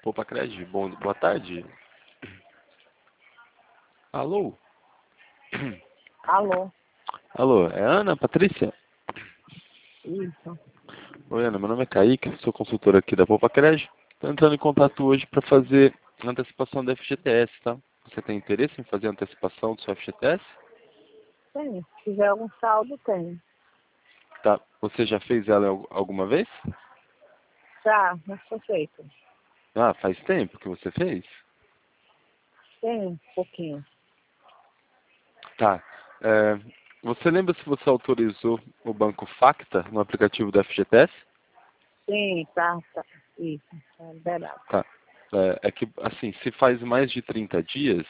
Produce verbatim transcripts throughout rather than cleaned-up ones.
Poupa Cred, bom, boa tarde. Alô? Alô? Alô, é Ana Patrícia? Isso. Oi, Ana, meu nome é Kaique, sou consultor aqui da Poupa Cred. Estou entrando em contato hoje para fazer a antecipação da F G T S, tá? Você tem interesse em fazer a antecipação do seu F G T S? Tem. Se tiver algum saldo, tem. Tá. Você já fez ela al- alguma vez? Já, mas foi feito. Ah, faz tempo que você fez? Tem um pouquinho. Tá. É, você lembra se você autorizou o banco Facta no aplicativo da F G T S? Sim, tá, tá. Isso, é verdade. Tá. É, é que, assim, se faz mais de trinta dias,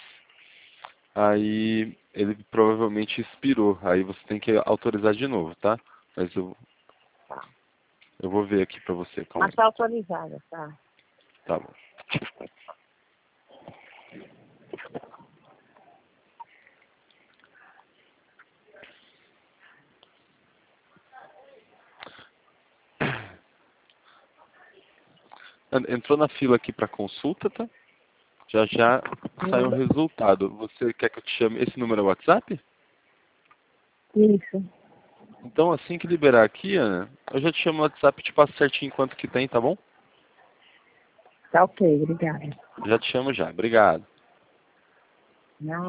aí ele provavelmente expirou. Aí você tem que autorizar de novo, tá? Mas eu, Tá. eu vou ver aqui pra você. Calma Mas aí. tá autorizada, tá? Tá bom. Entrou na fila aqui pra consulta, tá? Já já sai o Hum, resultado. Você quer que eu te chame? Esse número é o WhatsApp? Isso. Então, assim que liberar aqui, Ana, eu já te chamo no WhatsApp e te passo certinho quanto que tem, tá bom? Tá ok, obrigada. Já te chamo já. Obrigado. Não.